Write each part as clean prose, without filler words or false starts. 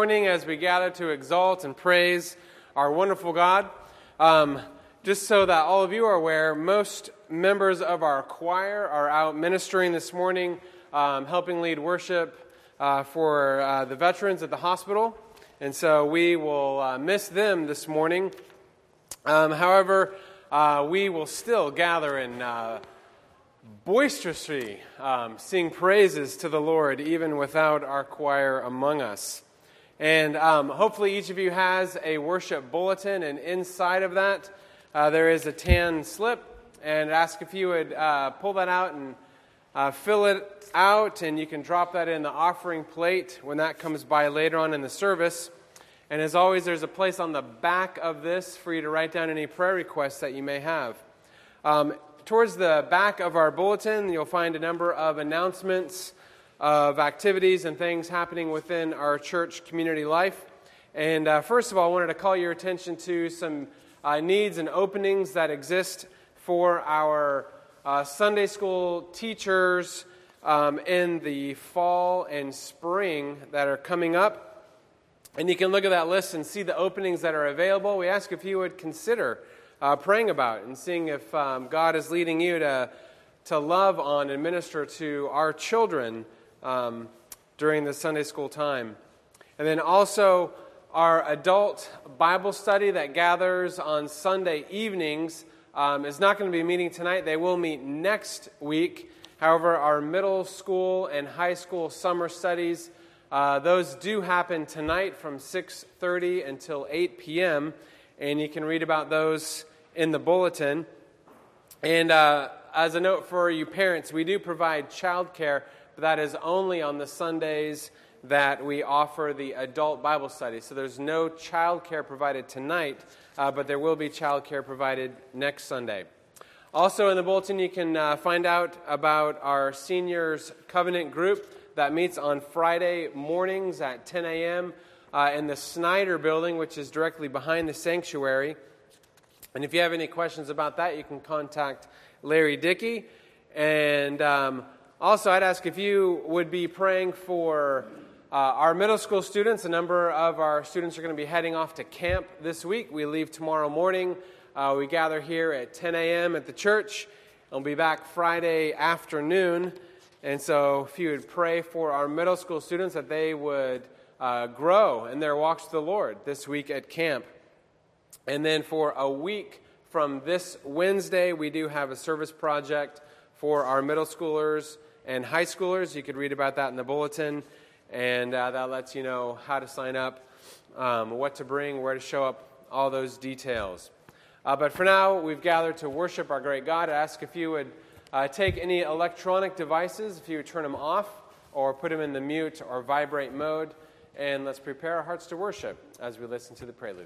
morning as we gather to exalt and praise our wonderful God. Just so that all of you are aware, most members of our choir are out ministering this morning, helping lead worship for the veterans at the hospital. And so we will miss them this morning. However, we will still gather in boisterously sing praises to the Lord, even without our choir among us. And hopefully each of you has a worship bulletin, and inside of that there is a tan slip, and ask if you would pull that out and fill it out, and you can drop that in the offering plate when that comes by later on in the service. And as always, there's a place on the back of this for you to write down any prayer requests that you may have. Towards the back of our bulletin, you'll find a number of announcements of activities and things happening within our church community life. And first of all, I wanted to call your attention to some needs and openings that exist for our Sunday school teachers in the fall and spring that are coming up. And you can look at that list and see the openings that are available. We ask if you would consider praying about it and seeing if God is leading you to love on and minister to our children during the Sunday school time. And then also our adult Bible study that gathers on Sunday evenings is not going to be meeting tonight. They will meet next week. However, our middle school and high school summer studies, those do happen tonight from 6:30 until 8 p.m., and you can read about those in the bulletin. And as a note for you parents, we do provide childcare, but that is only on the Sundays that we offer the adult Bible study. So there's no childcare provided tonight, but there will be childcare provided next Sunday. Also in the bulletin, you can find out about our Seniors Covenant group that meets on Friday mornings at 10 a.m. In the Snyder building, which is directly behind the sanctuary. And if you have any questions about that, you can contact Larry Dickey. And also, I'd ask if you would be praying for our middle school students. A number of our students are going to be heading off to camp this week. We leave tomorrow morning. We gather here at 10 a.m. at the church. And we'll be back Friday afternoon. And so if you would pray for our middle school students that they would grow in their walks with the Lord this week at camp. And then for a week from this Wednesday, we do have a service project for our middle schoolers and high schoolers. You could read about that in the bulletin, and that lets you know how to sign up, what to bring, where to show up, all those details. But for now, we've gathered to worship our great God. I ask if you would take any electronic devices, if you would turn them off or put them in the mute or vibrate mode, and let's prepare our hearts to worship as we listen to the prelude.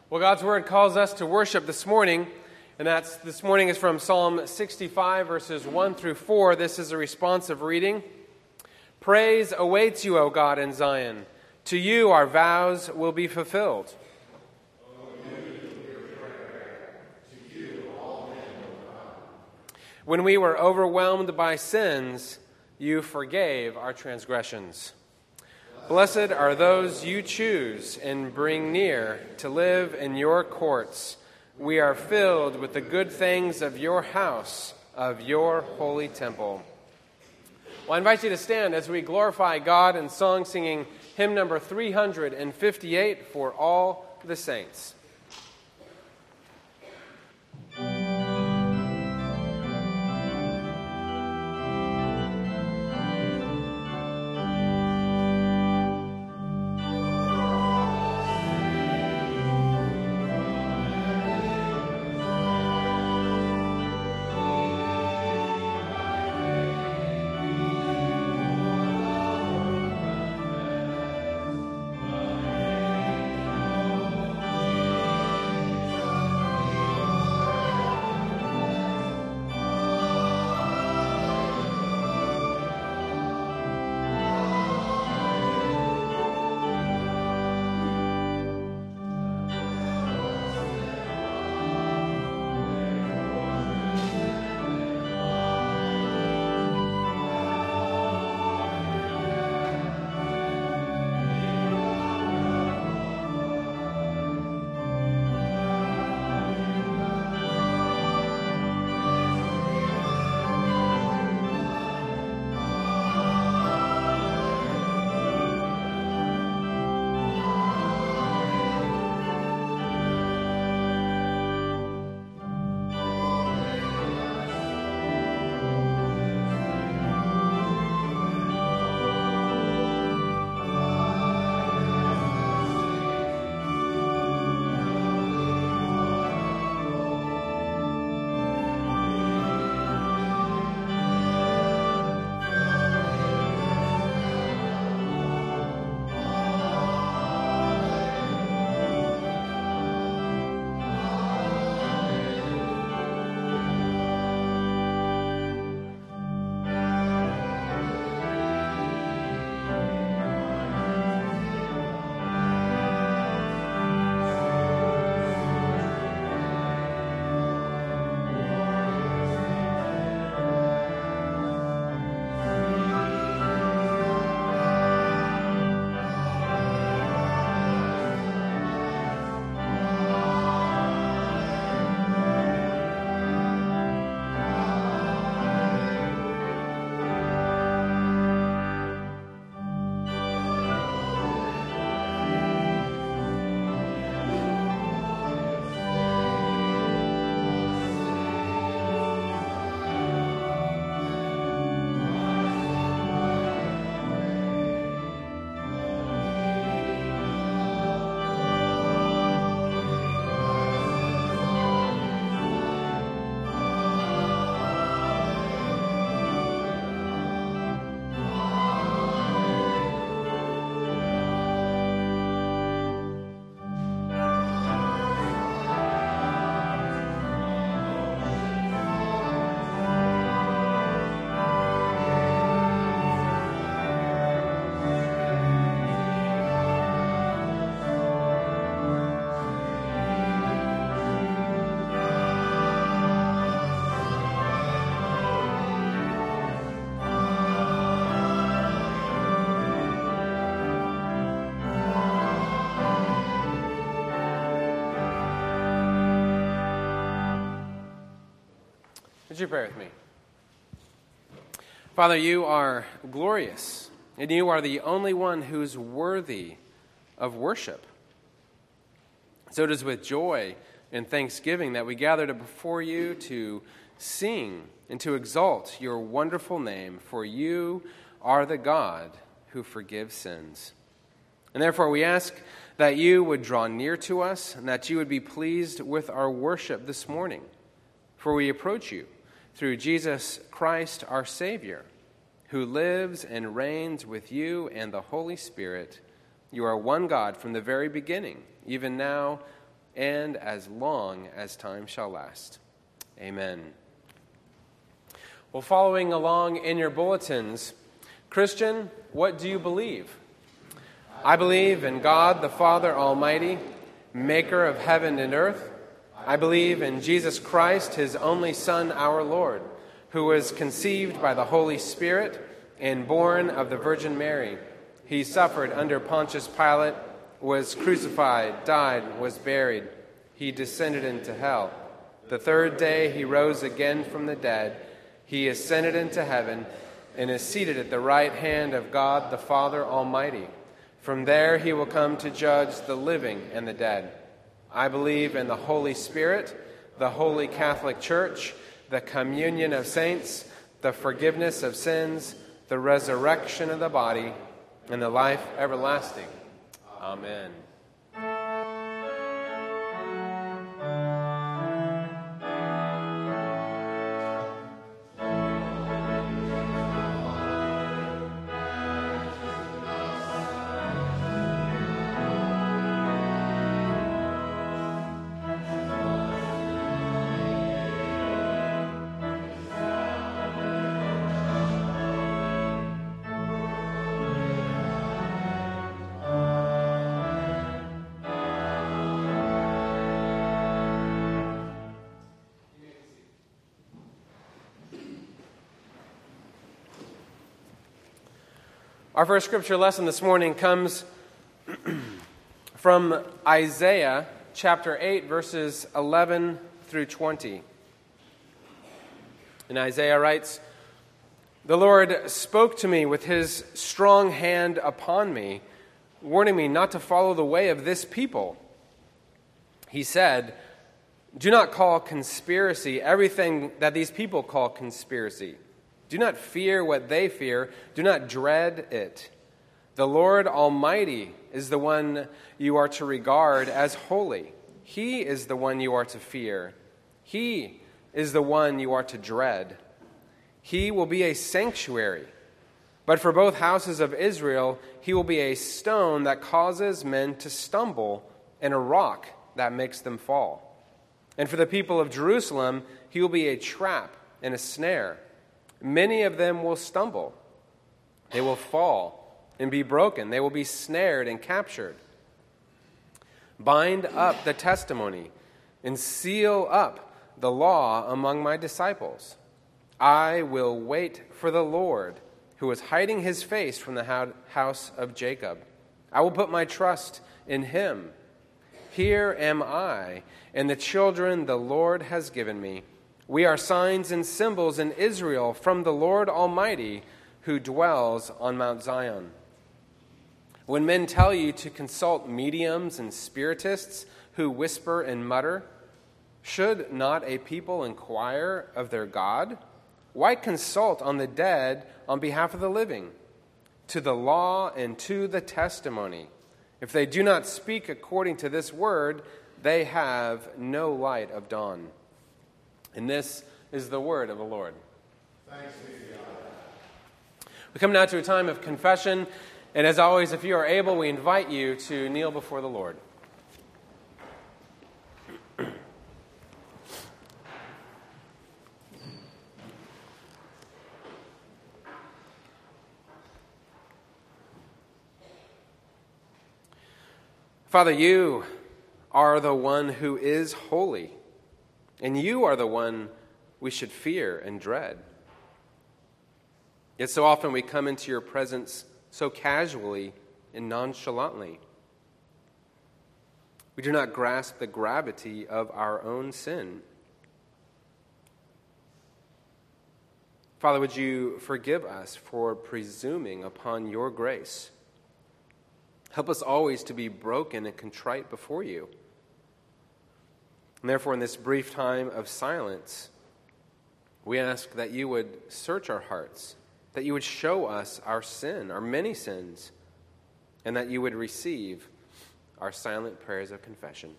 Well, God's Word calls us to worship this morning, and this morning is from Psalm 65, verses 1 through 4. This is a responsive reading. Praise awaits you, O God, in Zion. To you our vows will be fulfilled. When we were overwhelmed by sins, you forgave our transgressions. Blessed are those you choose and bring near to live in your courts. We are filled with the good things of your house, of your holy temple. Well, I invite you to stand as we glorify God in song, singing hymn number 358, For All the Saints. Would you pray with me? Father, you are glorious, and you are the only one who's worthy of worship. So it is with joy and thanksgiving that we gather before you to sing and to exalt your wonderful name, for you are the God who forgives sins. And therefore we ask that you would draw near to us and that you would be pleased with our worship this morning. For we approach you through Jesus Christ, our Savior, who lives and reigns with you and the Holy Spirit. You are one God from the very beginning, even now and as long as time shall last. Amen. Well, following along in your bulletins, Christian, what do you believe? I believe in God the Father Almighty, maker of heaven and earth. I believe in Jesus Christ, his only Son, our Lord, who was conceived by the Holy Spirit and born of the Virgin Mary. He suffered under Pontius Pilate, was crucified, died, was buried. He descended into hell. The third day he rose again from the dead. He ascended into heaven and is seated at the right hand of God the Father Almighty. From there he will come to judge the living and the dead. I believe in the Holy Spirit, the Holy Catholic Church, the communion of saints, the forgiveness of sins, the resurrection of the body, and the life everlasting. Amen. Our first scripture lesson this morning comes from Isaiah chapter 8, verses 11 through 20. And Isaiah writes, "The Lord spoke to me with his strong hand upon me, warning me not to follow the way of this people. He said, 'Do not call conspiracy everything that these people call conspiracy. Do not fear what they fear. Do not dread it. The Lord Almighty is the one you are to regard as holy. He is the one you are to fear. He is the one you are to dread. He will be a sanctuary. But for both houses of Israel, he will be a stone that causes men to stumble and a rock that makes them fall. And for the people of Jerusalem, he will be a trap and a snare. Many of them will stumble. They will fall and be broken. They will be snared and captured. Bind up the testimony and seal up the law among my disciples. I will wait for the Lord, who is hiding his face from the house of Jacob. I will put my trust in him. Here am I, and the children the Lord has given me. We are signs and symbols in Israel from the Lord Almighty, who dwells on Mount Zion. When men tell you to consult mediums and spiritists who whisper and mutter, should not a people inquire of their God? Why consult on the dead on behalf of the living? To the law and to the testimony. If they do not speak according to this word, they have no light of dawn." And this is the word of the Lord. Thanks be to God. We come now to a time of confession, and as always, if you are able, we invite you to kneel before the Lord. Father, you are the one who is holy, and you are the one we should fear and dread. Yet so often we come into your presence so casually and nonchalantly. We do not grasp the gravity of our own sin. Father, would you forgive us for presuming upon your grace? Help us always to be broken and contrite before you. And therefore, in this brief time of silence, we ask that you would search our hearts, that you would show us our sin, our many sins, and that you would receive our silent prayers of confession.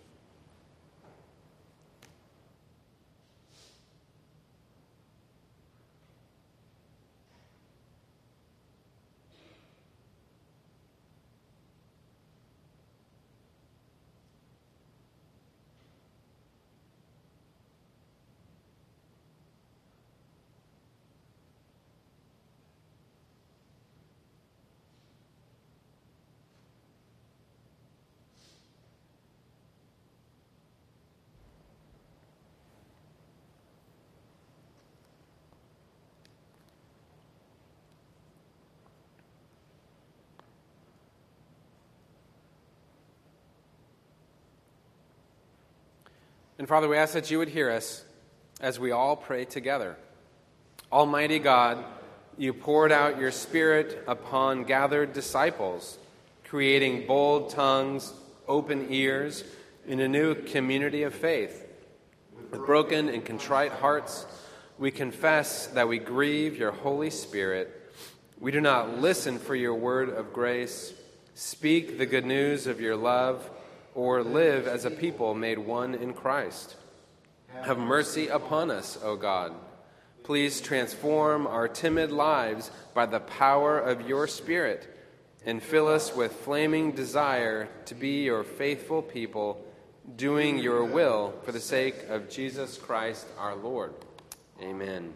And Father, we ask that you would hear us as we all pray together. Almighty God, you poured out your Spirit upon gathered disciples, creating bold tongues, open ears, in a new community of faith. With broken and contrite hearts, we confess that we grieve your Holy Spirit. We do not listen for your word of grace, speak the good news of your love, or live as a people made one in Christ. Have mercy upon us, O God. Please transform our timid lives by the power of your Spirit and fill us with flaming desire to be your faithful people, doing your will for the sake of Jesus Christ our Lord. Amen.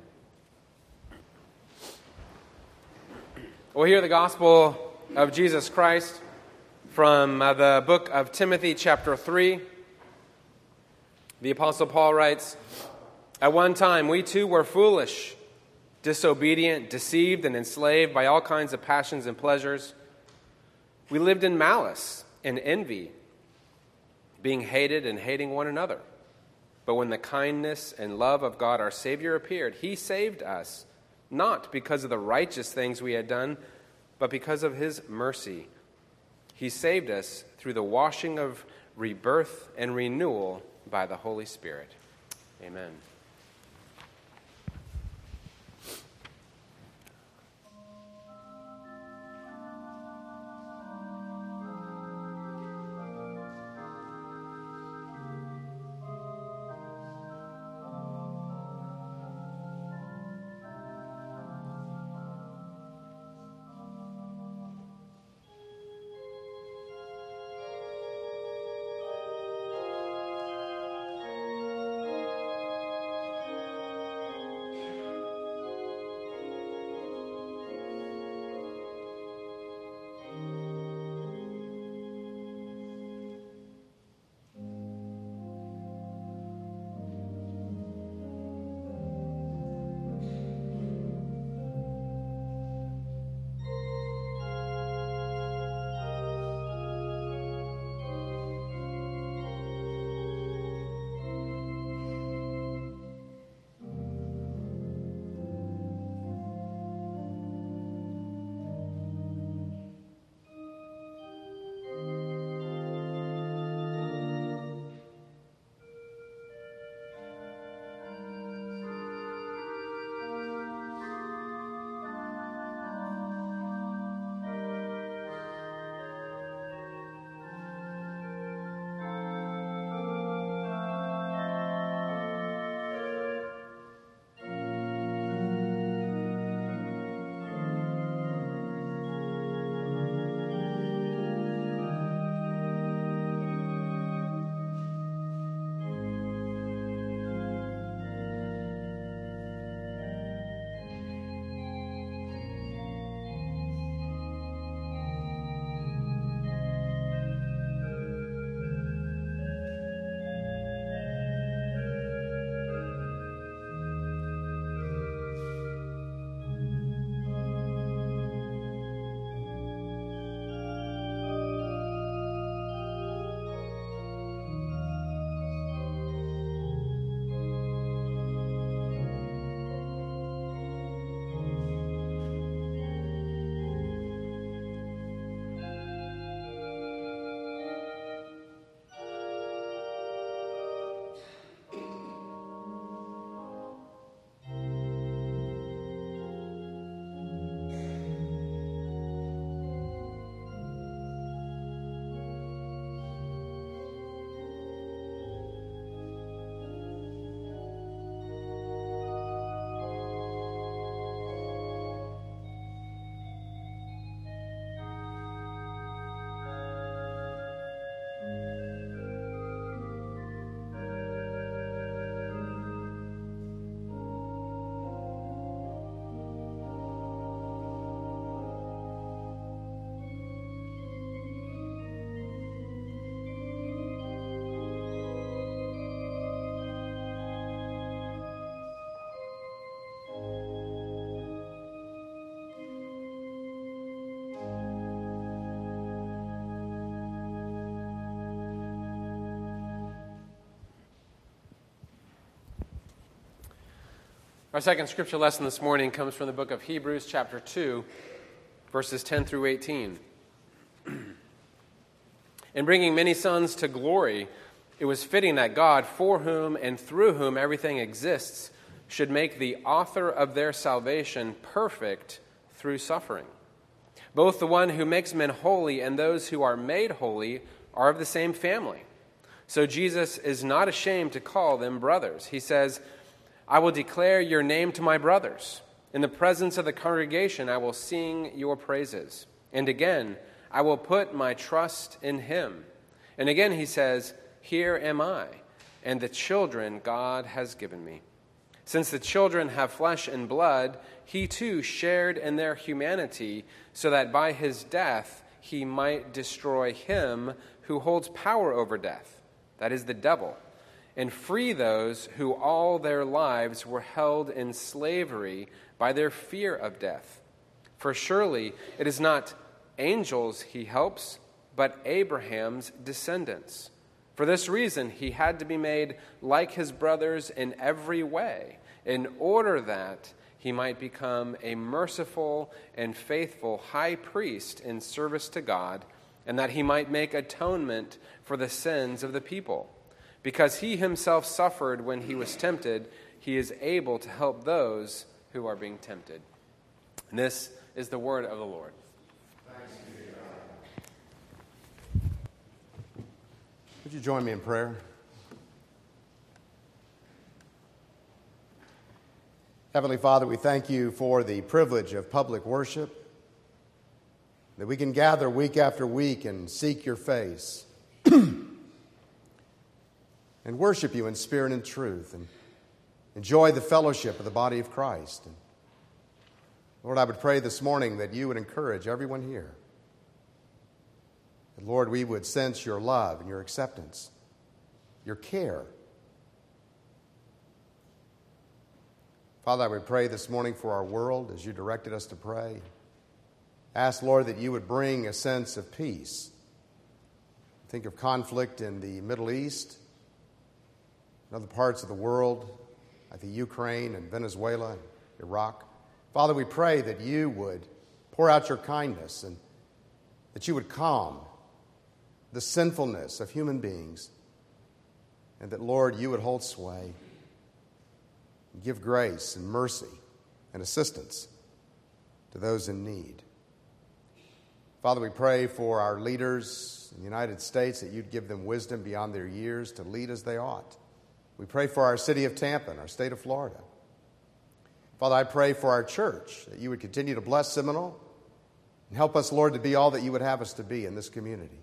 We'll hear the gospel of Jesus Christ from the book of Timothy, chapter 3. The Apostle Paul writes, "At one time we too were foolish, disobedient, deceived, and enslaved by all kinds of passions and pleasures. We lived in malice and envy, being hated and hating one another. But when the kindness and love of God our Savior appeared, he saved us, not because of the righteous things we had done, but because of his mercy. He saved us through the washing of rebirth and renewal by the Holy Spirit." Amen. Our second scripture lesson this morning comes from the book of Hebrews, chapter 2, verses 10 through 18. In bringing many sons to glory, it was fitting that God, for whom and through whom everything exists, should make the author of their salvation perfect through suffering. Both the one who makes men holy and those who are made holy are of the same family. So Jesus is not ashamed to call them brothers. He says, I will declare your name to my brothers. In the presence of the congregation, I will sing your praises. And again, I will put my trust in him. And again, he says, here am I, and the children God has given me. Since the children have flesh and blood, he too shared in their humanity, so that by his death he might destroy him who holds power over death, that is the devil, and free those who all their lives were held in slavery by their fear of death. For surely it is not angels he helps, but Abraham's descendants. For this reason he had to be made like his brothers in every way, in order that he might become a merciful and faithful high priest in service to God, and that he might make atonement for the sins of the people. Because he himself suffered when he was tempted, he is able to help those who are being tempted. And this is the word of the Lord. Thanks be to God. Would you join me in prayer? Heavenly Father, we thank you for the privilege of public worship, that we can gather week after week and seek your face and worship you in spirit and truth and enjoy the fellowship of the body of Christ. And Lord, I would pray this morning that you would encourage everyone here. That, Lord, we would sense your love and your acceptance, your care. Father, I would pray this morning for our world as you directed us to pray. Ask, Lord, that you would bring a sense of peace. Think of conflict in the Middle East, in other parts of the world, like the Ukraine and Venezuela and Iraq. Father, we pray that you would pour out your kindness and that you would calm the sinfulness of human beings, and that, Lord, you would hold sway and give grace and mercy and assistance to those in need. Father, we pray for our leaders in the United States, that you'd give them wisdom beyond their years to lead as they ought. We pray for our city of Tampa and our state of Florida. Father, I pray for our church, that you would continue to bless Seminole and help us, Lord, to be all that you would have us to be in this community.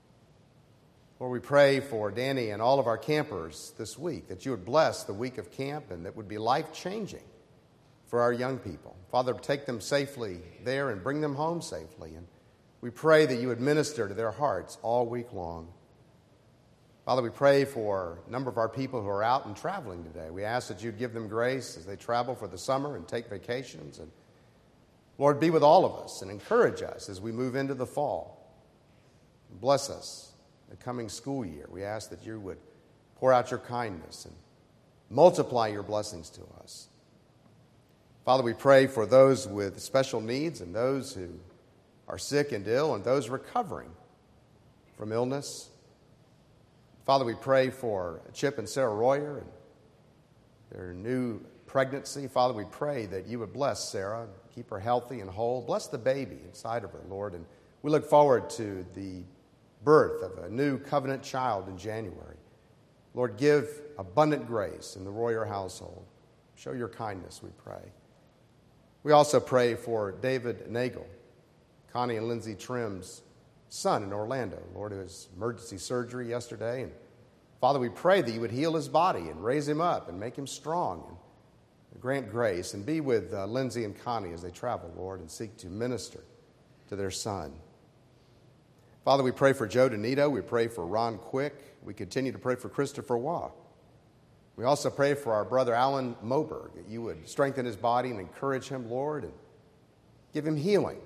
Lord, we pray for Danny and all of our campers this week, that you would bless the week of camp and that would be life-changing for our young people. Father, take them safely there and bring them home safely. And we pray that you would minister to their hearts all week long. Father, we pray for a number of our people who are out and traveling today. We ask that you'd give them grace as they travel for the summer and take vacations. And Lord, be with all of us and encourage us as we move into the fall. Bless us the coming school year. We ask that you would pour out your kindness and multiply your blessings to us. Father, we pray for those with special needs and those who are sick and ill and those recovering from illness. Father, we pray for Chip and Sarah Royer and their new pregnancy. Father, we pray that you would bless Sarah, keep her healthy and whole. Bless the baby inside of her, Lord. And we look forward to the birth of a new covenant child in January. Lord, give abundant grace in the Royer household. Show your kindness, we pray. We also pray for David Nagel, Connie and Lindsay Trim's son in Orlando, Lord, who has emergency surgery yesterday. And Father, we pray that you would heal his body and raise him up and make him strong and grant grace, and be with Lindsay and Connie as they travel, Lord, and seek to minister to their son. Father, we pray for Joe Donito. We pray for Ron Quick. We continue to pray for Christopher Waugh. We also pray for our brother Alan Moberg, that you would strengthen his body and encourage him, Lord, and give him healing.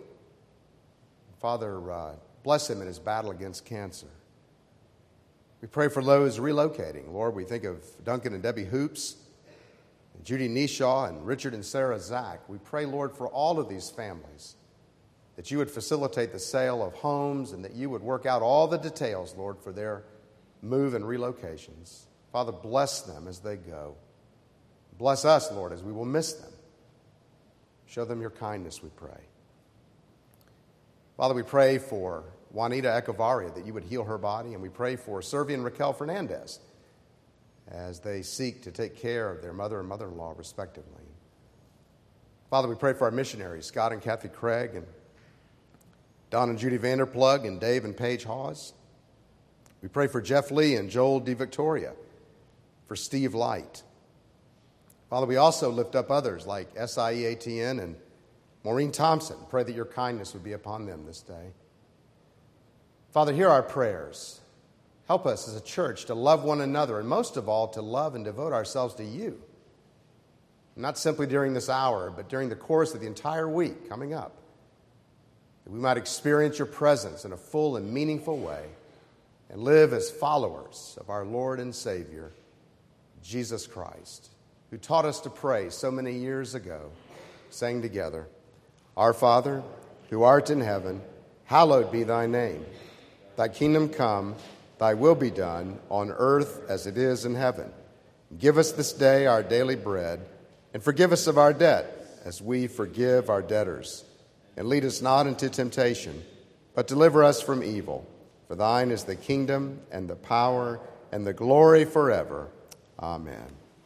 Father, bless him in his battle against cancer. We pray for those relocating. Lord, we think of Duncan and Debbie Hoops Judy Neshaw and Richard and Sarah Zach. We pray, Lord, for all of these families, that you would facilitate the sale of homes and that you would work out all the details, Lord, for their move and relocations. Father, bless them as they go. Bless us, Lord, as we will miss them. Show them your kindness, we pray. Father, we pray for Juanita Echevarria, that you would heal her body, and we pray for Servi and Raquel Fernandez as they seek to take care of their mother and mother-in-law, respectively. Father, we pray for our missionaries, Scott and Kathy Craig, and Don and Judy Vanderplug, and Dave and Paige Hawes. We pray for Jeff Lee and Joel DeVictoria, for Steve Light. Father, we also lift up others like SIEATN and Maureen Thompson. Pray that your kindness would be upon them this day. Father, hear our prayers. Help us as a church to love one another, and most of all, to love and devote ourselves to you. Not simply during this hour, but during the course of the entire week coming up. That we might experience your presence in a full and meaningful way and live as followers of our Lord and Savior, Jesus Christ, who taught us to pray so many years ago, saying together, Our Father, who art in heaven, hallowed be thy name. Thy kingdom come, thy will be done, on earth as it is in heaven. Give us this day our daily bread, and forgive us of our debt, as we forgive our debtors. And lead us not into temptation, but deliver us from evil. For thine is the kingdom, and the power, and the glory forever. Amen.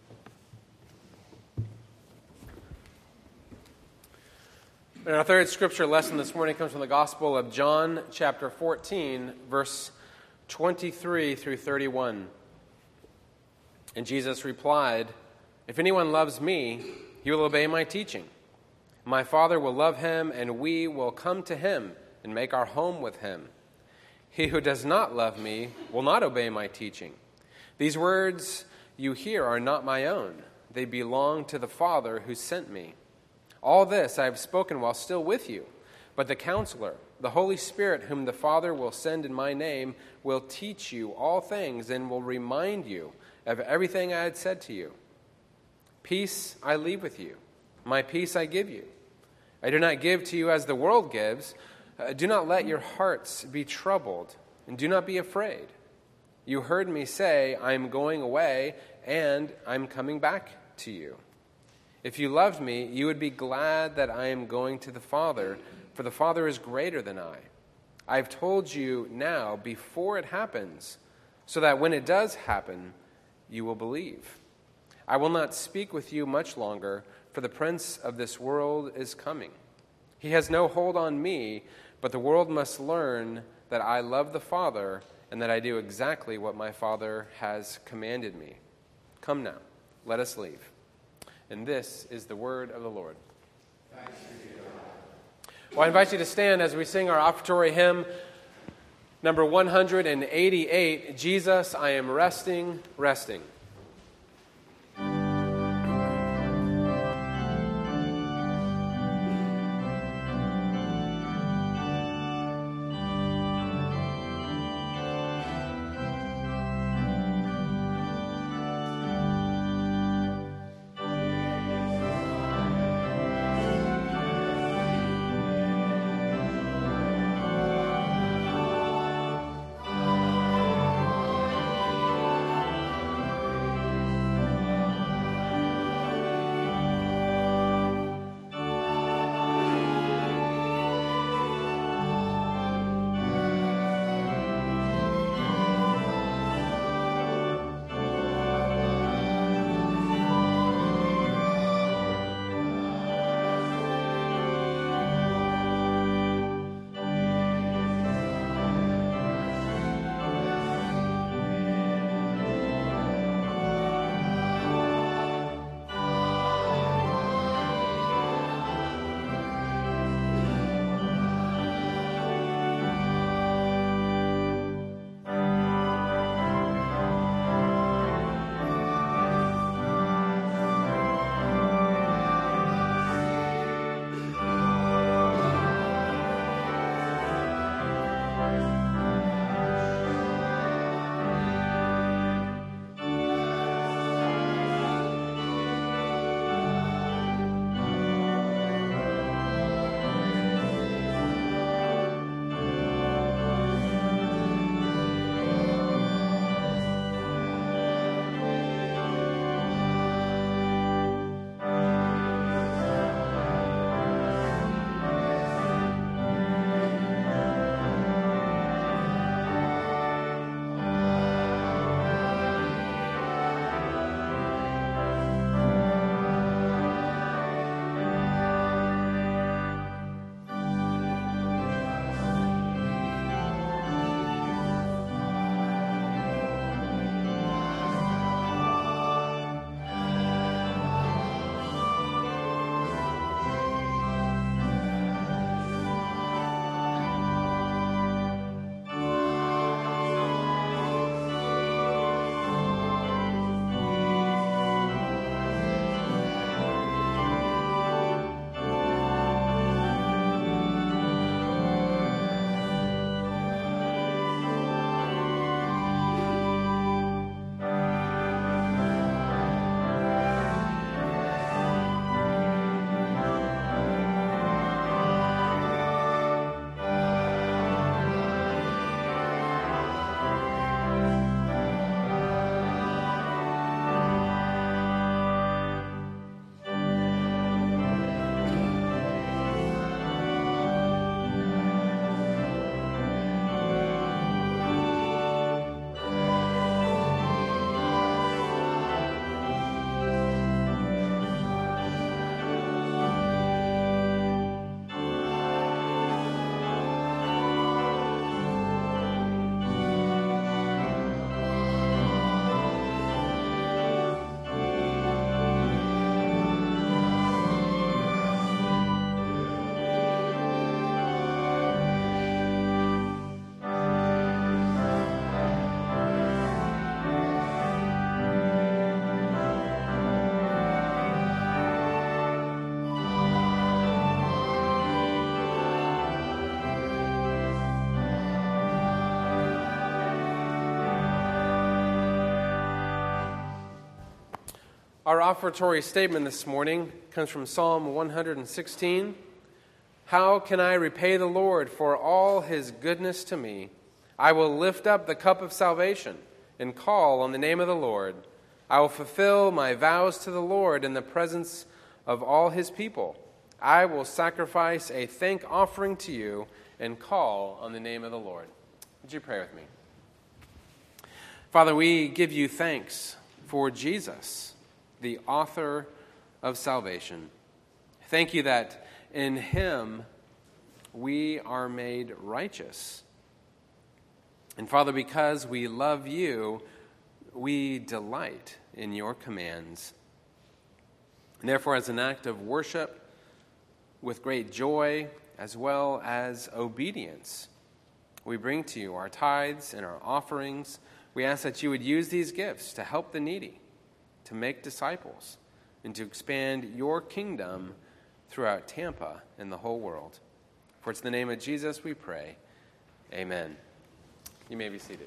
And our third scripture lesson this morning comes from the Gospel of John, chapter 14, verse 23 through 31. And Jesus replied, If anyone loves me, he will obey my teaching. My Father will love him, and we will come to him and make our home with him. He who does not love me will not obey my teaching. These words you hear are not my own. They belong to the Father who sent me. All this I have spoken while still with you, but the Counselor, the Holy Spirit, whom the Father will send in my name, will teach you all things and will remind you of everything I had said to you. Peace I leave with you. My peace I give you. I do not give to you as the world gives. Do not let your hearts be troubled, and do not be afraid. You heard me say, I am going away, and I am coming back to you. If you loved me, you would be glad that I am going to the Father, for the Father is greater than I. I have told you now before it happens, so that when it does happen, you will believe. I will not speak with you much longer, for the prince of this world is coming. He has no hold on me, but the world must learn that I love the Father and that I do exactly what my Father has commanded me. Come now, let us leave. And this is the word of the Lord. Thanks be to God. Well, I invite you to stand as we sing our offertory hymn, number 188, Jesus, I am resting, resting. Our offertory statement this morning comes from Psalm 116. How can I repay the Lord for all his goodness to me? I will lift up the cup of salvation and call on the name of the Lord. I will fulfill my vows to the Lord in the presence of all his people. I will sacrifice a thank offering to you and call on the name of the Lord. Would you pray with me? Father, we give you thanks for Jesus, the author of salvation. Thank you that in him we are made righteous. And Father, because we love you, we delight in your commands. And therefore, as an act of worship, with great joy as well as obedience, we bring to you our tithes and our offerings. We ask that you would use these gifts to help the needy, to make disciples, and to expand your kingdom throughout Tampa and the whole world. For it's in the name of Jesus we pray. Amen. You may be seated.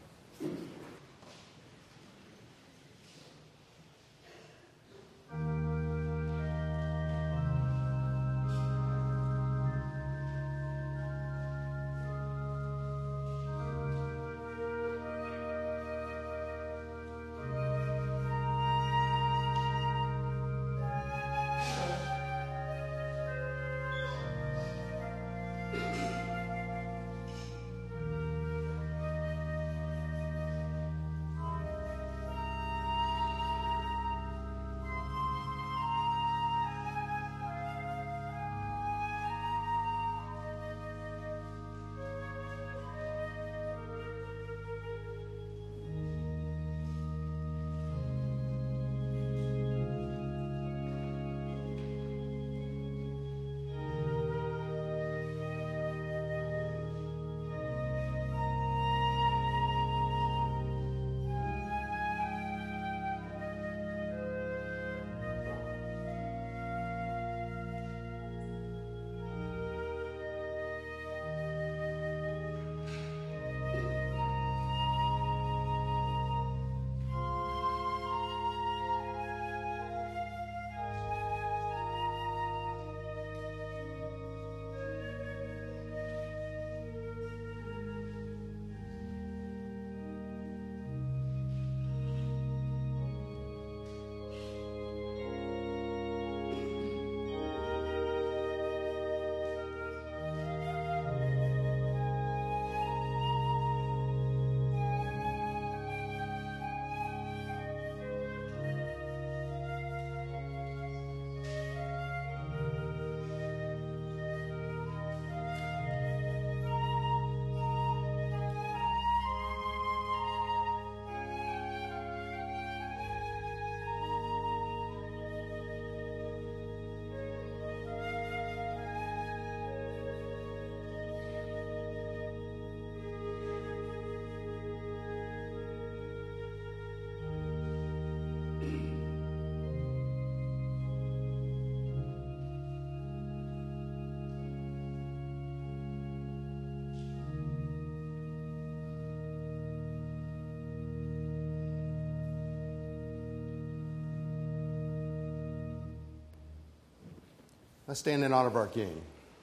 Let's stand in honor of our King.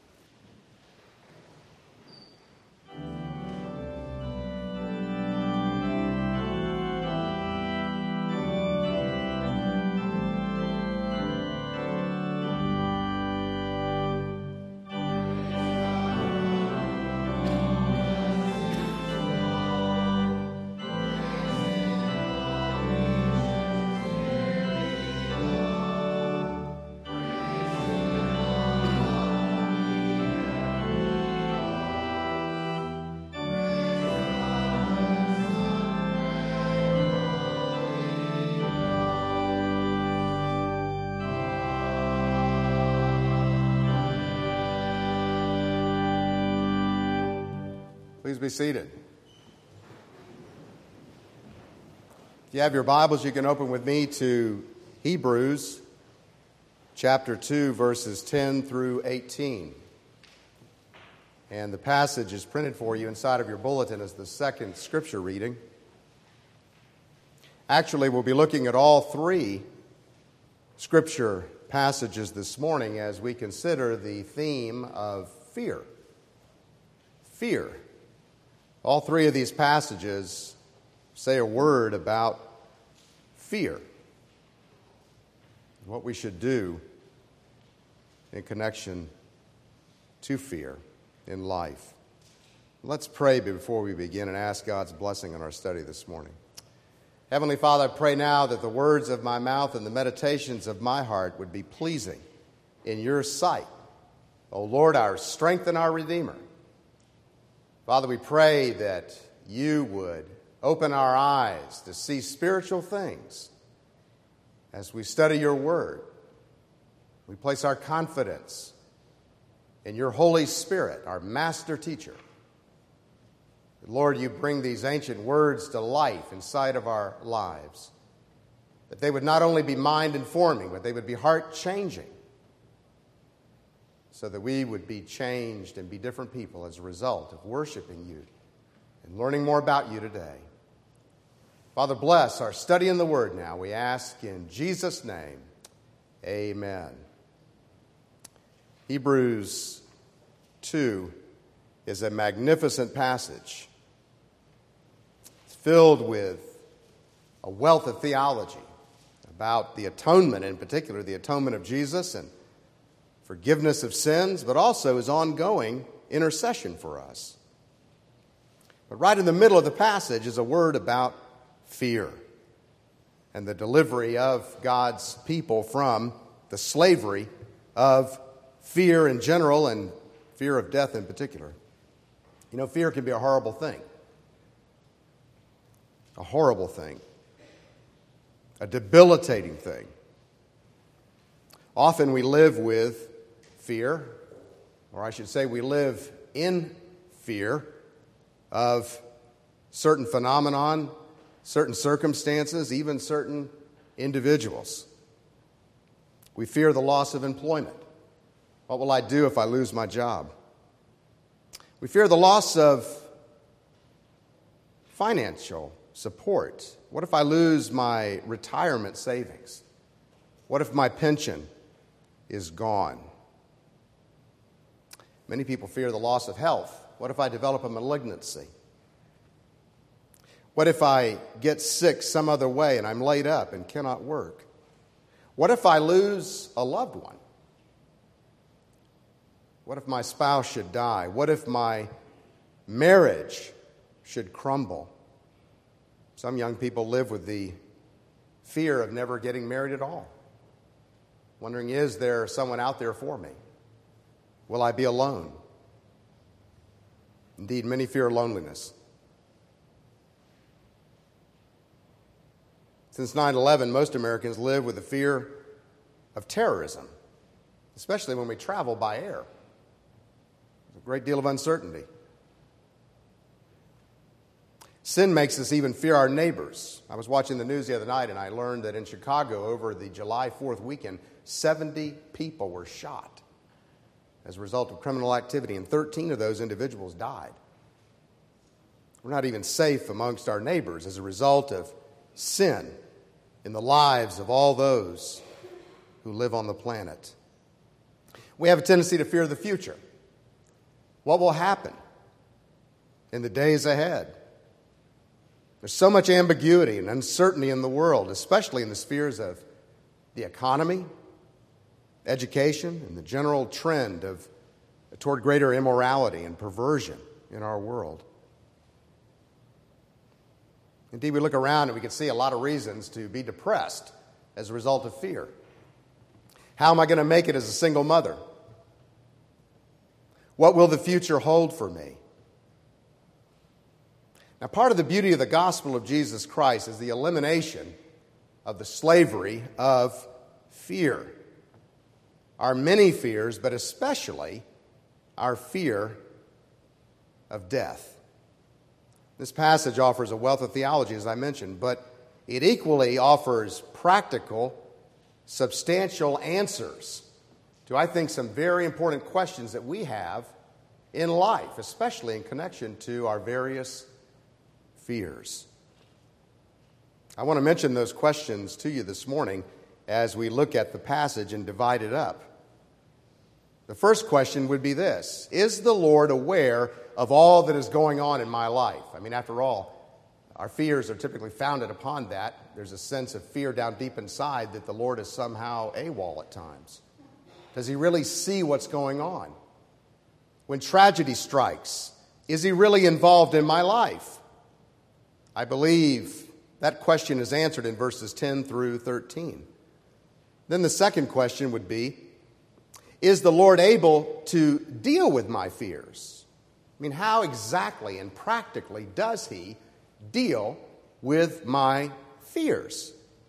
Please be seated. If you have your Bibles, you can open with me to Hebrews chapter 2, verses 10 through 18. And the passage is printed for you inside of your bulletin as the second scripture reading. Actually, we'll be looking at all three scripture passages this morning as we consider the theme of fear. Fear. All three of these passages say a word about fear, what we should do in connection to fear in life. Let's pray before we begin and ask God's blessing on our study this morning. Heavenly Father, I pray now that the words of my mouth and the meditations of my heart would be pleasing in your sight. O Lord, our strength and our Redeemer. Father, we pray that you would open our eyes to see spiritual things as we study your word. We place our confidence in your Holy Spirit, our master teacher. Lord, you bring these ancient words to life inside of our lives, that they would not only be mind-informing, but they would be heart-changing, so that we would be changed and be different people as a result of worshiping you and learning more about you today. Father, bless our study in the Word now. We ask in Jesus' name, amen. Hebrews 2 is a magnificent passage. It's filled with a wealth of theology about the atonement, in particular the atonement of Jesus and forgiveness of sins, but also his ongoing intercession for us. But right in the middle of the passage is a word about fear and the delivery of God's people from the slavery of fear in general and fear of death in particular. You know, fear can be a horrible thing. A horrible thing. A debilitating thing. Often we live with fear, or I should say we live in fear of certain phenomenon, certain circumstances, even certain individuals. We fear the loss of employment. What will I do if I lose my job? We fear the loss of financial support. What if I lose my retirement savings? What if my pension is gone? Many people fear the loss of health. What if I develop a malignancy? What if I get sick some other way and I'm laid up and cannot work? What if I lose a loved one? What if my spouse should die? What if my marriage should crumble? Some young people live with the fear of never getting married at all, wondering, is there someone out there for me? Will I be alone? Indeed, many fear loneliness. Since 9/11, most Americans live with the fear of terrorism, especially when we travel by air. There's a great deal of uncertainty. Sin makes us even fear our neighbors. I was watching the news the other night, and I learned that in Chicago, over the July 4th weekend, 70 people were shot as a result of criminal activity, and 13 of those individuals died. We're not even safe amongst our neighbors as a result of sin in the lives of all those who live on the planet. We have a tendency to fear the future. What will happen in the days ahead? There's so much ambiguity and uncertainty in the world, especially in the spheres of the economy, education, and the general trend toward greater immorality and perversion in our world. Indeed, we look around and we can see a lot of reasons to be depressed as a result of fear. How am I going to make it as a single mother? What will the future hold for me? Now, part of the beauty of the gospel of Jesus Christ is the elimination of the slavery of fear. Our many fears, but especially our fear of death. This passage offers a wealth of theology, as I mentioned, but it equally offers practical, substantial answers to, I think, some very important questions that we have in life, especially in connection to our various fears. I want to mention those questions to you this morning as we look at the passage and divide it up. The first question would be this: is the Lord aware of all that is going on in my life? I mean, after all, our fears are typically founded upon that. There's a sense of fear down deep inside that the Lord is somehow AWOL at times. Does he really see what's going on? When tragedy strikes, is he really involved in my life? I believe that question is answered in verses 10 through 13. Then the second question would be, is the Lord able to deal with my fears? I mean, how exactly and practically does he deal with my fears?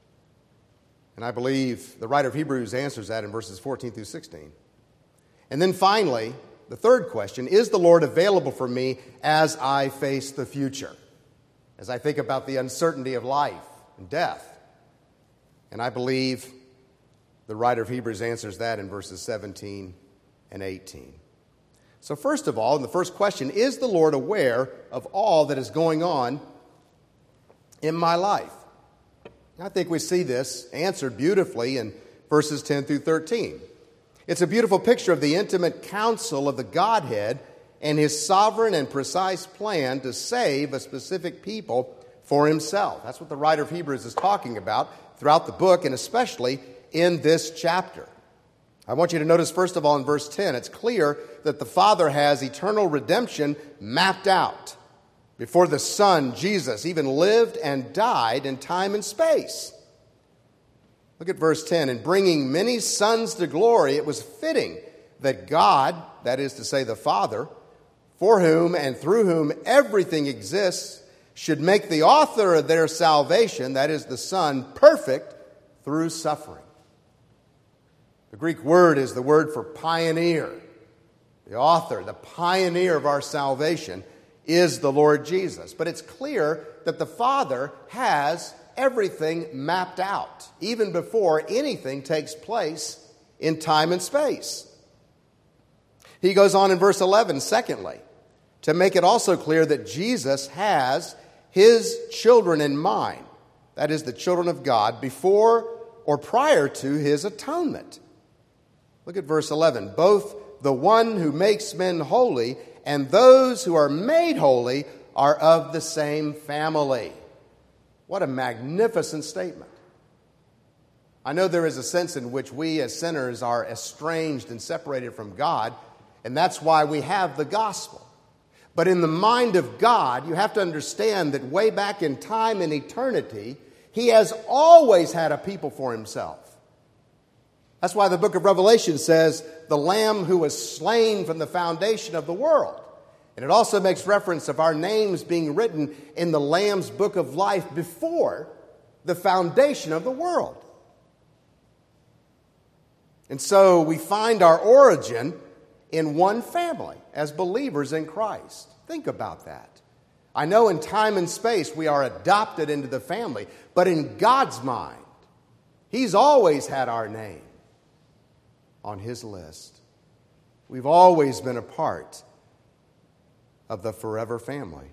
And I believe the writer of Hebrews answers that in verses 14 through 16. And then finally, the third question, is the Lord available for me as I face the future? As I think about the uncertainty of life and death. And I believe the writer of Hebrews answers that in verses 17 and 18. So first of all, in the first question, is the Lord aware of all that is going on in my life? I think we see this answered beautifully in verses 10 through 13. It's a beautiful picture of the intimate counsel of the Godhead and his sovereign and precise plan to save a specific people for himself. That's what the writer of Hebrews is talking about throughout the book, and especially in this chapter. I want you to notice, first of all, in verse 10, it's clear that the Father has eternal redemption mapped out before the Son, Jesus, even lived and died in time and space. Look at verse 10. In bringing many sons to glory, it was fitting that God, that is to say the Father, for whom and through whom everything exists, should make the author of their salvation, that is the Son, perfect through suffering. The Greek word is the word for pioneer. The author, the pioneer of our salvation, is the Lord Jesus. But it's clear that the Father has everything mapped out, even before anything takes place in time and space. He goes on in verse 11, secondly, to make it also clear that Jesus has his children in mind, that is, the children of God, before or prior to his atonement. Look at verse 11. Both the one who makes men holy and those who are made holy are of the same family. What a magnificent statement. I know there is a sense in which we as sinners are estranged and separated from God, and that's why we have the gospel. But in the mind of God, you have to understand that way back in time and eternity, he has always had a people for himself. That's why the book of Revelation says, the Lamb who was slain from the foundation of the world. And it also makes reference of our names being written in the Lamb's book of life before the foundation of the world. And so we find our origin in one family as believers in Christ. Think about that. I know in time and space we are adopted into the family, but in God's mind, he's always had our name on his list. We've always been a part of the forever family.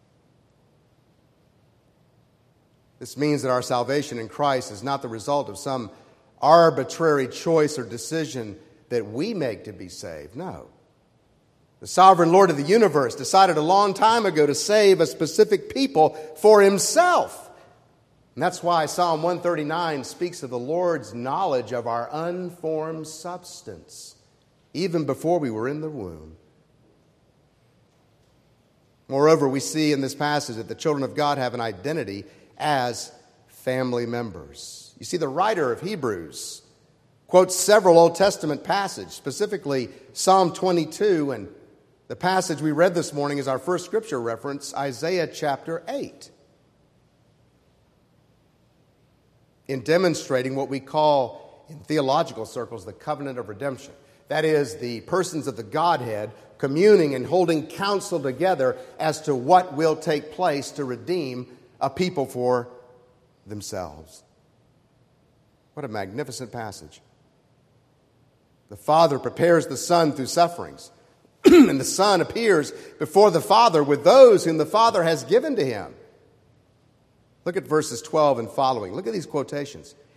This means that our salvation in Christ is not the result of some arbitrary choice or decision that we make to be saved. No. The sovereign Lord of the universe decided a long time ago to save a specific people for himself. And that's why Psalm 139 speaks of the Lord's knowledge of our unformed substance, even before we were in the womb. Moreover, we see in this passage that the children of God have an identity as family members. You see, the writer of Hebrews quotes several Old Testament passages, specifically Psalm 22, and the passage we read this morning is our first scripture reference, Isaiah chapter 8. In demonstrating what we call in theological circles the covenant of redemption. That is, the persons of the Godhead communing and holding counsel together as to what will take place to redeem a people for themselves. What a magnificent passage. The Father prepares the Son through sufferings, and the Son appears before the Father with those whom the Father has given to him. Look at verses 12 and following. Look at these quotations.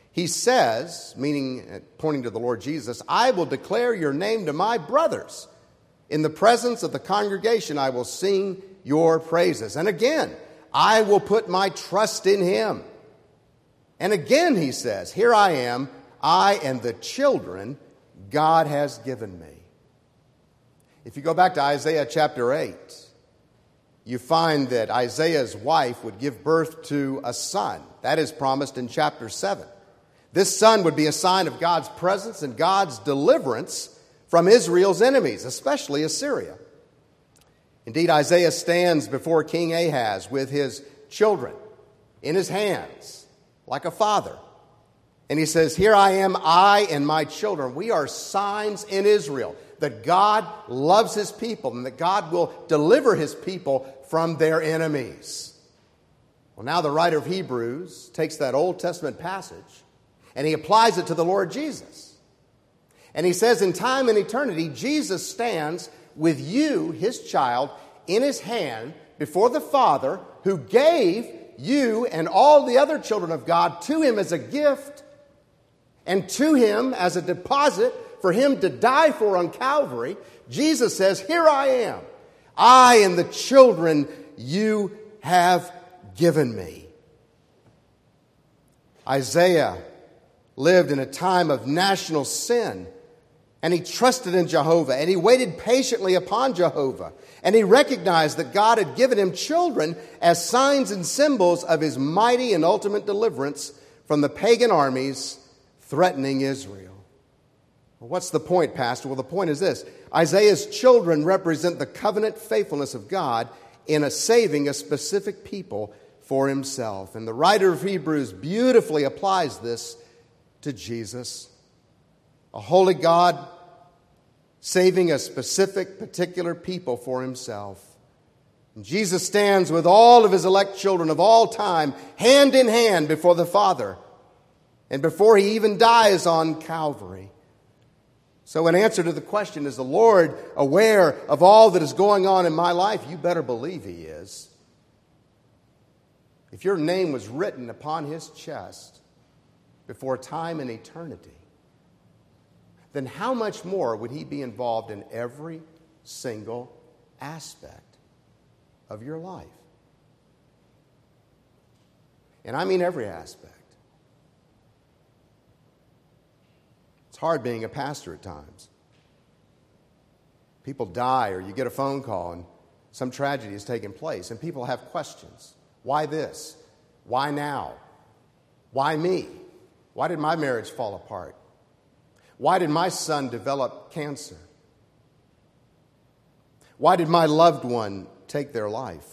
He says, meaning, pointing to the Lord Jesus, I will declare your name to my brothers. In the presence of the congregation, I will sing your praises. And again, I will put my trust in him. And again, he says, here I am, I and the children God has given me. If you go back to Isaiah chapter 8, you find that Isaiah's wife would give birth to a son. That is promised in chapter 7. This son would be a sign of God's presence and God's deliverance from Israel's enemies, especially Assyria. Indeed, Isaiah stands before King Ahaz with his children in his hands, like a father. And he says, here I am, I and my children. We are signs in Israel that God loves his people and that God will deliver his people from their enemies. Well, now the writer of Hebrews takes that Old Testament passage and he applies it to the Lord Jesus. And he says, in time and eternity, Jesus stands with you, his child, in his hand before the Father who gave you and all the other children of God to him as a gift and to him as a deposit for him to die for on Calvary. Jesus says, here I am, I and the children you have given me. Isaiah lived in a time of national sin, and he trusted in Jehovah, and he waited patiently upon Jehovah, and he recognized that God had given him children as signs and symbols of his mighty and ultimate deliverance from the pagan armies threatening Israel. Well, what's the point, Pastor? Well, the point is this. Isaiah's children represent the covenant faithfulness of God in saving a specific people for himself. And the writer of Hebrews beautifully applies this to Jesus. A holy God saving a specific, particular people for himself. And Jesus stands with all of his elect children of all time, hand in hand before the Father, and before he even dies on Calvary. So in answer to the question, is the Lord aware of all that is going on in my life? You better believe he is. If your name was written upon his chest before time and eternity, then how much more would he be involved in every single aspect of your life? And I mean every aspect. It's hard being a pastor at times. People die, or you get a phone call and some tragedy has taken place, and people have questions. Why this? Why now? Why me? Why did my marriage fall apart? Why did my son develop cancer? Why did my loved one take their life?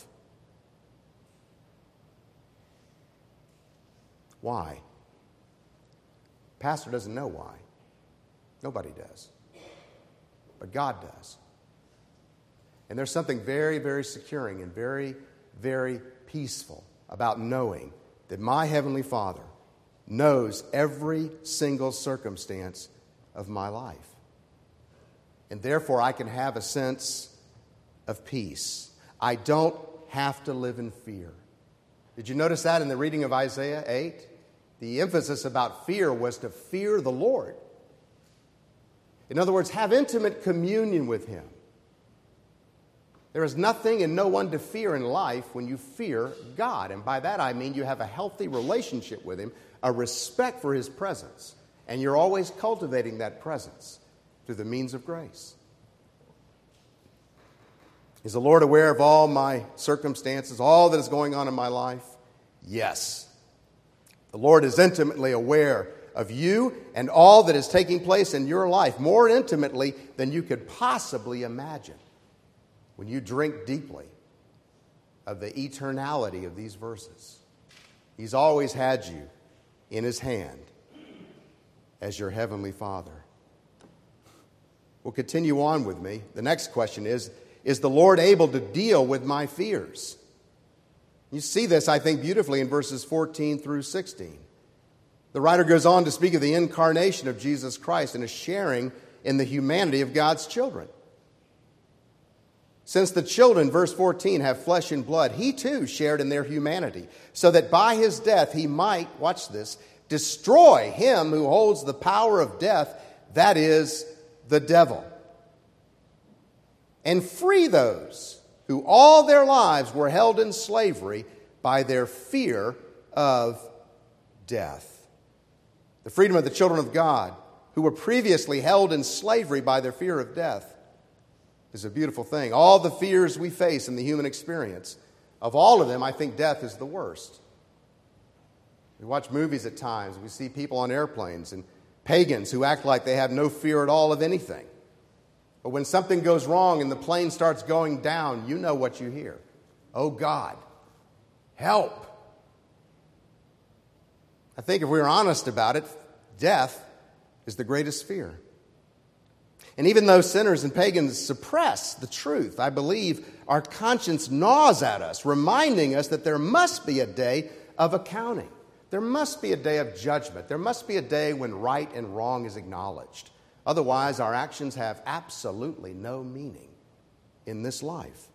Why? Pastor doesn't know why. Nobody does. But God does. And there's something very, very securing and very, very peaceful about knowing that my Heavenly Father knows every single circumstance of my life. And therefore, I can have a sense of peace. I don't have to live in fear. Did you notice that in the reading of Isaiah 8? The emphasis about fear was to fear the Lord. In other words, have intimate communion with him. There is nothing and no one to fear in life when you fear God. And by that I mean you have a healthy relationship with him, a respect for his presence. And you're always cultivating that presence through the means of grace. Is the Lord aware of all my circumstances, all that is going on in my life? Yes. The Lord is intimately aware of you and all that is taking place in your life, more intimately than you could possibly imagine when you drink deeply of the eternality of these verses. He's always had you in his hand as your heavenly Father. We'll continue on with me. The next question is the Lord able to deal with my fears? You see this, I think, beautifully in verses 14 through 16. The writer goes on to speak of the incarnation of Jesus Christ and a sharing in the humanity of God's children. Since the children, verse 14, have flesh and blood, he too shared in their humanity, so that by his death he might, watch this, destroy him who holds the power of death, that is, the devil, and free those who all their lives were held in slavery by their fear of death. The freedom of the children of God, who were previously held in slavery by their fear of death, is a beautiful thing. All the fears we face in the human experience, of all of them, I think death is the worst. We watch movies at times. We see people on airplanes and pagans who act like they have no fear at all of anything. But when something goes wrong and the plane starts going down, you know what you hear. Oh God, help. I think if we were honest about it, death is the greatest fear. And even though sinners and pagans suppress the truth, I believe our conscience gnaws at us, reminding us that there must be a day of accounting. There must be a day of judgment. There must be a day when right and wrong is acknowledged. Otherwise, our actions have absolutely no meaning in this life.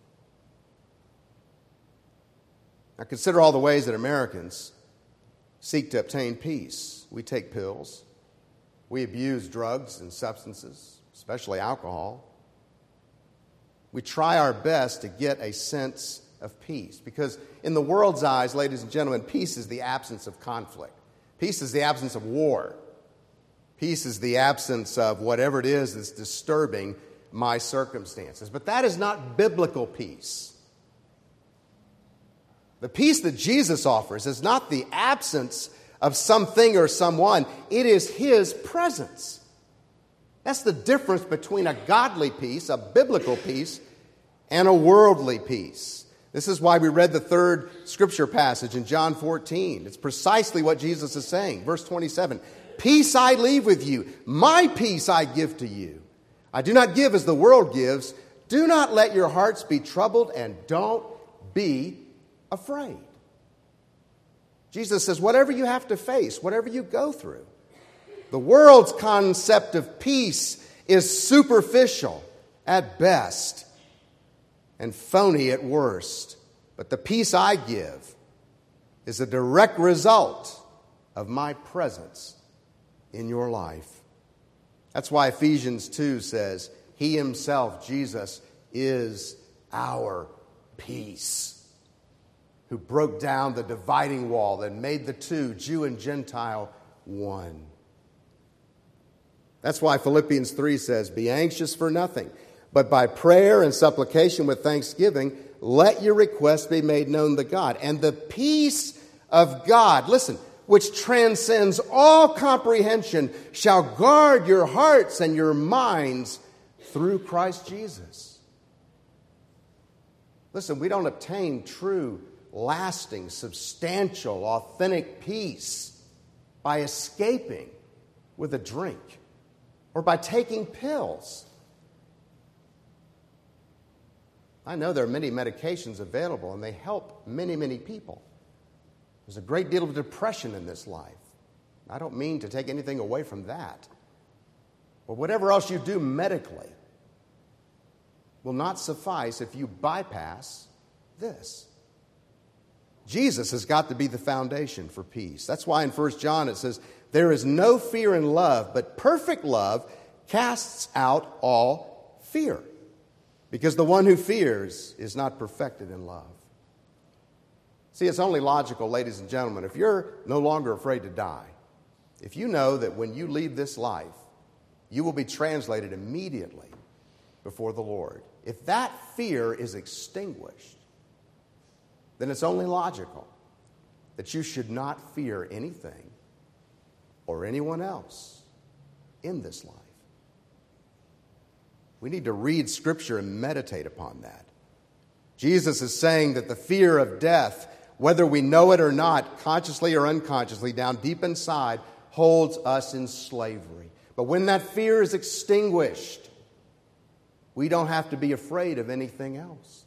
Now, consider all the ways that Americans seek to obtain peace. We take pills. We abuse drugs and substances, especially alcohol. We try our best to get a sense of peace, because in the world's eyes, ladies and gentlemen, peace is the absence of conflict. Peace is the absence of war. Peace is the absence of whatever it is that's disturbing my circumstances. But that is not biblical peace. The peace that Jesus offers is not the absence of something or someone. It is His presence. That's the difference between a godly peace, a biblical peace, and a worldly peace. This is why we read the third scripture passage in John 14. It's precisely what Jesus is saying. Verse 27, peace I leave with you, my peace I give to you. I do not give as the world gives. Do not let your hearts be troubled, and don't be afraid. Jesus says, whatever you have to face, whatever you go through, the world's concept of peace is superficial at best and phony at worst. But the peace I give is a direct result of my presence in your life. That's why Ephesians 2 says, He Himself, Jesus, is our peace, who broke down the dividing wall and made the two, Jew and Gentile, one. That's why Philippians 3 says, be anxious for nothing, but by prayer and supplication with thanksgiving, let your requests be made known to God. And the peace of God, listen, which transcends all comprehension, shall guard your hearts and your minds through Christ Jesus. Listen, we don't obtain true, lasting, substantial, authentic peace by escaping with a drink or by taking pills. I know there are many medications available, and they help many, many people. There's a great deal of depression in this life. I don't mean to take anything away from that. But whatever else you do medically will not suffice if you bypass this. Jesus has got to be the foundation for peace. That's why in 1 John it says, there is no fear in love, but perfect love casts out all fear. Because the one who fears is not perfected in love. See, it's only logical, ladies and gentlemen, if you're no longer afraid to die, if you know that when you leave this life, you will be translated immediately before the Lord. If that fear is extinguished, then it's only logical that you should not fear anything or anyone else in this life. We need to read Scripture and meditate upon that. Jesus is saying that the fear of death, whether we know it or not, consciously or unconsciously, down deep inside, holds us in slavery. But when that fear is extinguished, we don't have to be afraid of anything else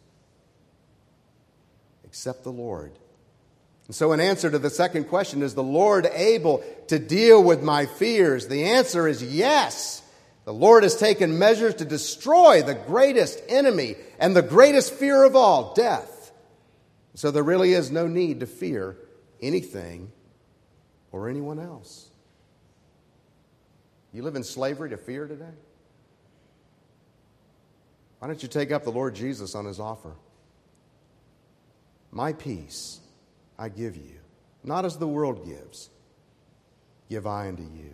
except the Lord. And so in answer to the second question, is the Lord able to deal with my fears? The answer is yes. The Lord has taken measures to destroy the greatest enemy and the greatest fear of all, death. So there really is no need to fear anything or anyone else. You live in slavery to fear today? Why don't you take up the Lord Jesus on his offer? My peace I give you, not as the world gives, give I unto you.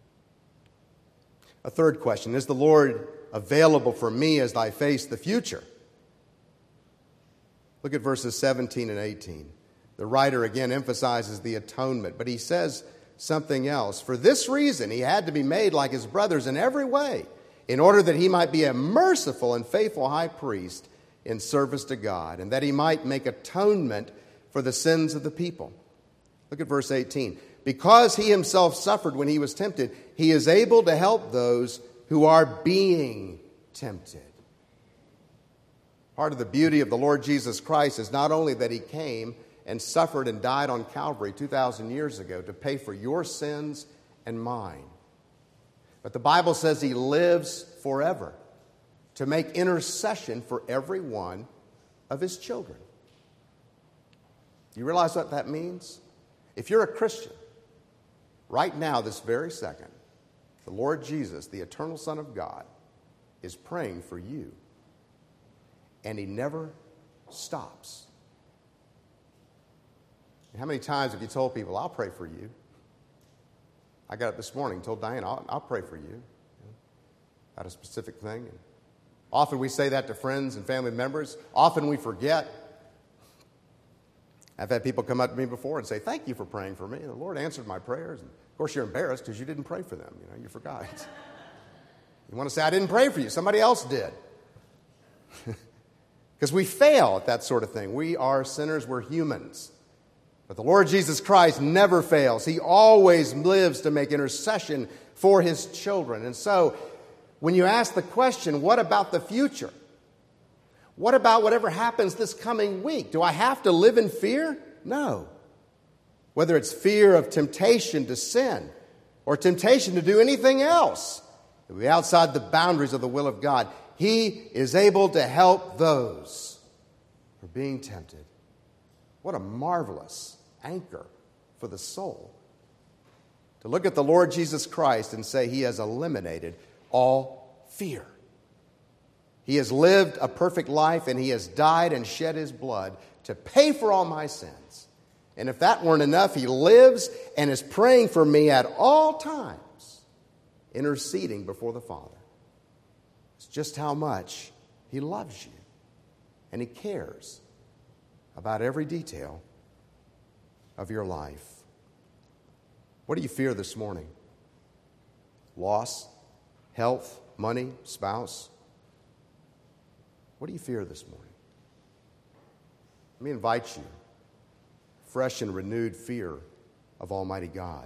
A third question, is the Lord available for me as I face the future? Look at verses 17 and 18. The writer again emphasizes the atonement, but he says something else. For this reason, he had to be made like his brothers in every way, in order that he might be a merciful and faithful high priest in service to God, and that he might make atonement for the sins of the people. Look at verse 18. Because he himself suffered when he was tempted, he is able to help those who are being tempted. Part of the beauty of the Lord Jesus Christ is not only that he came and suffered and died on Calvary 2,000 years ago to pay for your sins and mine, but the Bible says he lives forever to make intercession for every one of his children. Do you realize what that means? If you're a Christian, right now, this very second, the Lord Jesus, the eternal Son of God, is praying for you. And he never stops. How many times have you told people, I'll pray for you? I got up this morning and told Diane, I'll pray for you about a specific thing. And often we say that to friends and family members. Often we forget. I've had people come up to me before and say, thank you for praying for me. The Lord answered my prayers. And of course, you're embarrassed because you didn't pray for them. You forgot. You want to say, I didn't pray for you. Somebody else did. Because we fail at that sort of thing. We are sinners. We're humans. But the Lord Jesus Christ never fails. He always lives to make intercession for his children. And so, when you ask the question, what about the future? What about whatever happens this coming week? Do I have to live in fear? No. Whether it's fear of temptation to sin or temptation to do anything else, to be outside the boundaries of the will of God, he is able to help those who are being tempted. What a marvelous anchor for the soul. To look at the Lord Jesus Christ and say he has eliminated all fear. He has lived a perfect life and he has died and shed his blood to pay for all my sins. And if that weren't enough, he lives and is praying for me at all times, interceding before the Father. It's just how much he loves you and he cares about every detail of your life. What do you fear this morning? Loss, health, money, spouse? What do you fear this morning? Let me invite you, fresh and renewed fear of Almighty God.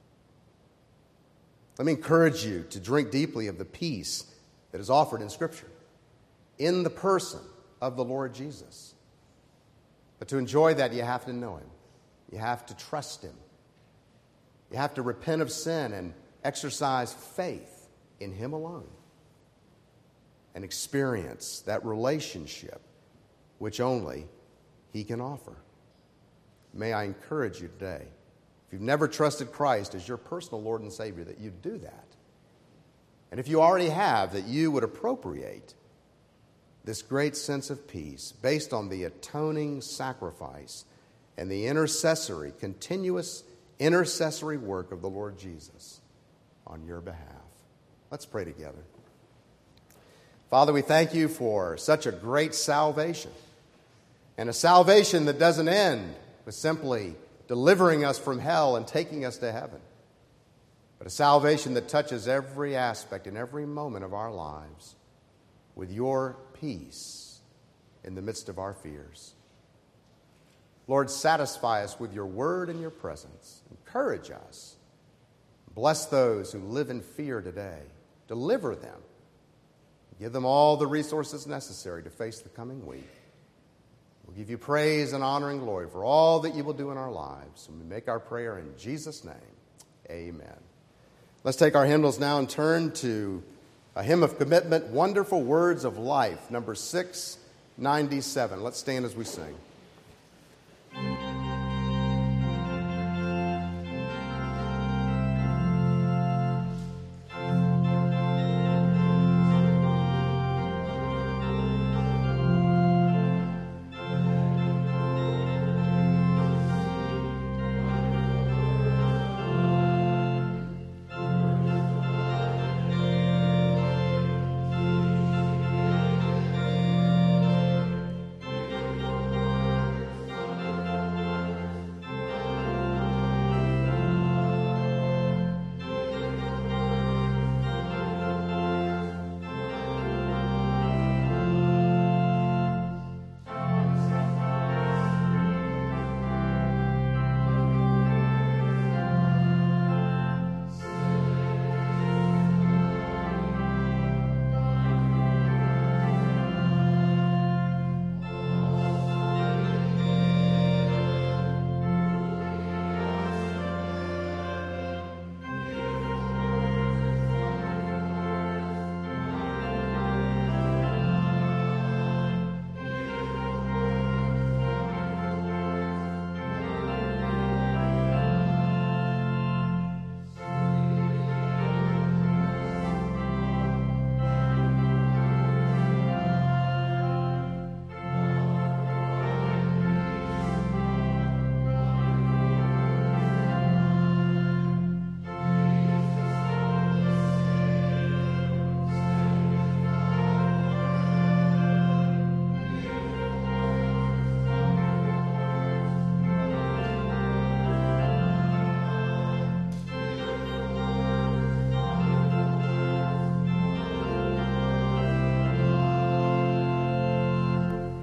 Let me encourage you to drink deeply of the peace that is offered in Scripture, in the person of the Lord Jesus. But to enjoy that, you have to know him. You have to trust him. You have to repent of sin and exercise faith in him alone and experience that relationship which only he can offer. May I encourage you today, if you've never trusted Christ as your personal Lord and Savior, that you do that. And if you already have, that you would appropriate this great sense of peace based on the atoning sacrifice and the continuous intercessory work of the Lord Jesus on your behalf. Let's pray together. Father, we thank you for such a great salvation, and a salvation that doesn't end with simply delivering us from hell and taking us to heaven, but a salvation that touches every aspect and every moment of our lives with your peace in the midst of our fears. Lord, satisfy us with your word and your presence. Encourage us. Bless those who live in fear today. Deliver them. Give them all the resources necessary to face the coming week. We'll give you praise and honor and glory for all that you will do in our lives. And we make our prayer in Jesus' name. Amen. Let's take our hymnals now and turn to a hymn of commitment, Wonderful Words of Life, number 697. Let's stand as we sing.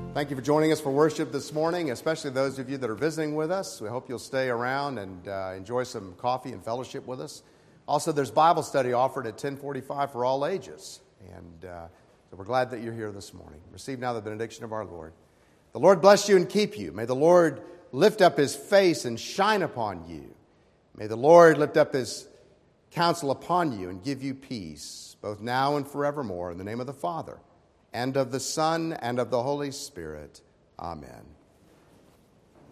Thank you for joining us for worship this morning, especially those of you that are visiting with us. We hope you'll stay around and enjoy some coffee and fellowship with us. Also, there's Bible study offered at 10:45 for all ages. And so we're glad that you're here this morning. Receive now the benediction of our Lord. The Lord bless you and keep you. May the Lord lift up his face and shine upon you. May the Lord lift up his counsel upon you and give you peace, both now and forevermore. In the name of the Father, and of the Son, and of the Holy Spirit. Amen.